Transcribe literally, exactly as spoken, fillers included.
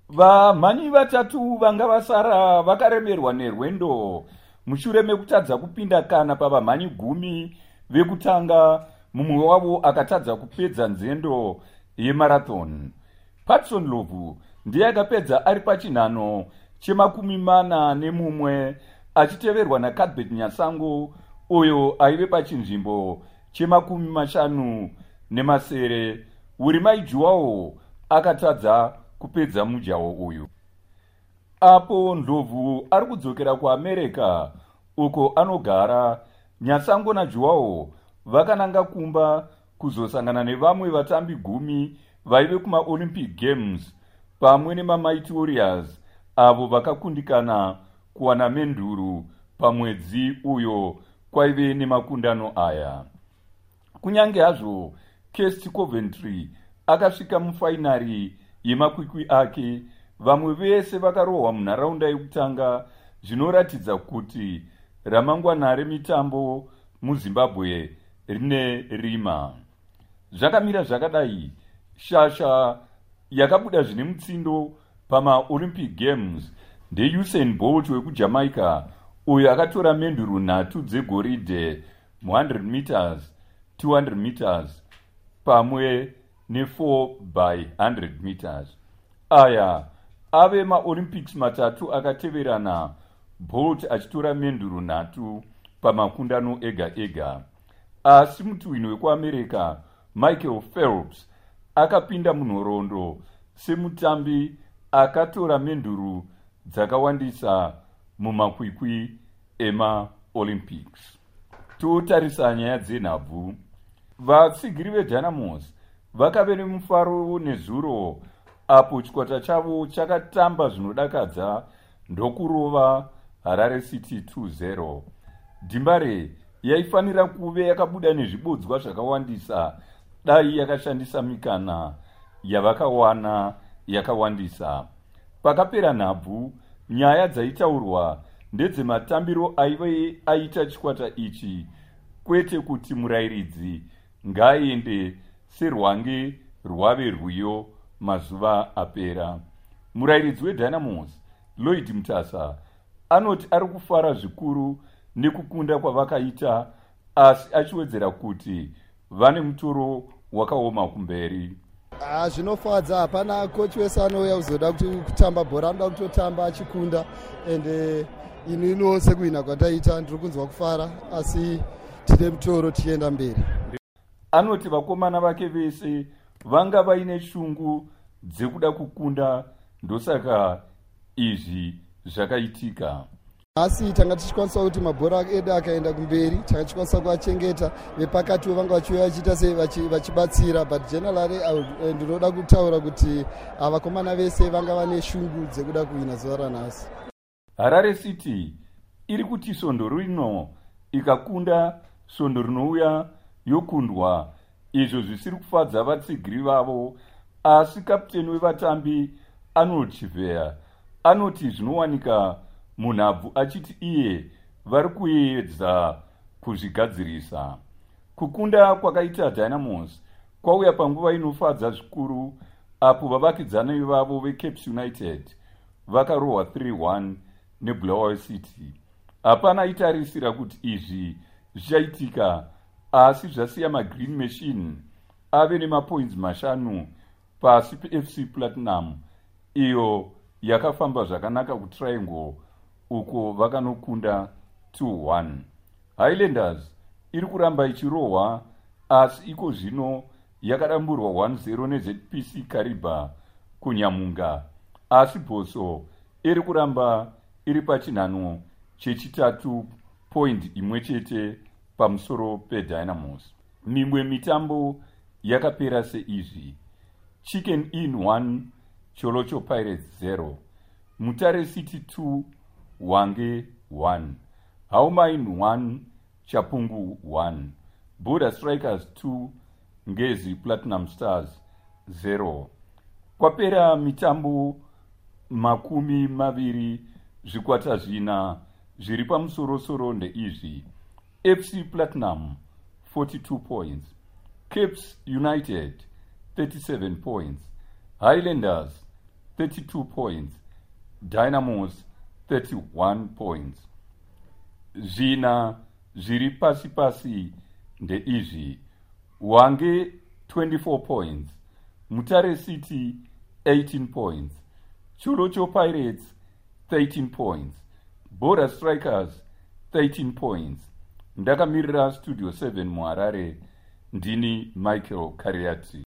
Vamhanyi vatatu vanga vasara vakaremerwa nerwendo mushure mekutadza kupinda kana pavamhanyi gumi vekutanga. Mumwe wavo akatadza kupedza nzendo yemarathon. Patson Lovu ndiye akapedza ari pachinhano chemakumi mana nemumwe, achiteverwa naCuthbert Nyasango uyo aive pachinzvimbo chemakumi mashanu nemasere. Urimai Juwawo akatadza kupedza mujaho uyu. Apo Ndlovu ari kudzokera kuAmerica uko anogara, Nyasango naJuwawo vakananga kumba kuzosangana nevamwe vatambi gumi vaive kumaOlympic Games pamwe nemaMighty Warriors avo vakakundikana kuwana menduru pamwedzi uyo kwaive nemakundano aya. Kunyange hazvo Kest Coventry akasvika mufainari yemakwikwi ake, vamwe vese vakarohwa munharaunda yekutanga, zvinoratidza kuti ramangwana remitambo muZimbabwe rine rima. Zvakamira zvakadai, shasha yakabuda zvine mutsindo pamaOlympic Games ndeUsain Bolt wekujamaica, uyo akatora menduru nhatu dzegoridhe one hundred meters, two hundred meters pamwe ne-four by one hundred meters. Aya ave maOlympics matatu akateverana, Bolt achitora menduru nhatu pamakundano ega ega. Asi mutuhwini wekuAmerica Michael Phelps akapinda munhoroondo semutambi akatora menduru dzakawandisa mumakwikwi emaOlympics. Totarisa nyaya dzenhabvu. Vatsigiri veDynamos vakave nemufaro nezuro apo chikwata chavo chakatamba zvinodakadza ndokurova Harare City two zero. Dhimbare yaifanira kuve yakabuda nezvibodzwa zvakawandisa dai yakashandisa mikana yavakawana yakawandisa. Pakapera nhabvu, nyaya dzaitaurwa ndedzematambiro aive aita chikwata ichi, kwete kuti murairidzi ngaaende serwange rwave rwiyo mazuva apera. Murairidzi weDynamos Lloyd Mutasa anoti ari kufara zvikuru nekukunda kwavakaita, asi achiwedzera kuti vane mutoro wakaoma kumberi. Ah, zvinofadza. Hapana kochi wese anouya kuzoda kuti kutamba bhora anoda kutotamba achikunda, ende inino sekuhina kwataita ndiri kunzwa kufara, asi tine mutoro tichienda mberi. Anoti vakomana vake vese vanga vaine shungu dzekuda kukunda, ndosaka izvi zvakaitika. Asi tanga tichikwanisa kuti mabhora edu akaenda kumberi, tanga tichikwanisa kuachengeta, vepakati vanga vachiuya vachiita sei vachibatsira, but generally ndinoda kutaura kuti vakomana vese vanga vane shungu dzekuda kuhina zuva ranhasi. Harare City iri kuti svondo rino ikakunda, svondo rinouya yokundwa, izvo zvisiri kufadza vatsigiri vavo. Asi kapteni wevatambi Arnold Chivea anoti zvinowanika munhabvu, achiti iye vari kuedza kuzvigadzirisa. Kukunda kwakaita Dynamos kwauya panguva inofadza zvikuru, apo vavakidzani vavo veCape United vakarohwa three one neBulawayo City. Hapana aitarisira kuti izvi zvichaitika, asi zvasiya maGreen Machine ave nemapoints mashanu pasi peF C Platinum, iyo yakafamba zvakanaka kuTriangle uko vakanokunda two one. Highlanders iri kuramba ichirohwa, asi iko zvino yakadamburwa one zero neZPC Kariba kuNyamunga, asi Boso iri kuramba iri pachinhano chechitatu, point imwe chete pamusoro peDynamos. Mimwe mitambo yakapera seizvi: Chicken Inn one, Cholocho Pirates zero, Mutare City two, Wange one, Haumain one, Chapungu one, Border Strikers two, Ngezi Platinum Stars zero. Kwapera mitambo makumi maviri, zvikwata zvina zviri pamusoro-soro ndeizvi: F C Platinum forty-two points, Cape United thirty-seven points, Highlanders thirty-two points, Dynamos thirty-one points. Zvina zviri pasi pasi ndeizvi: Wange twenty-four points, Mutare City eighteen points, Cholocho Pirates thirteen points, Bora Strikers thirteen points. Ndakamirira Studio seven muHarare, ndini Michael Kariati.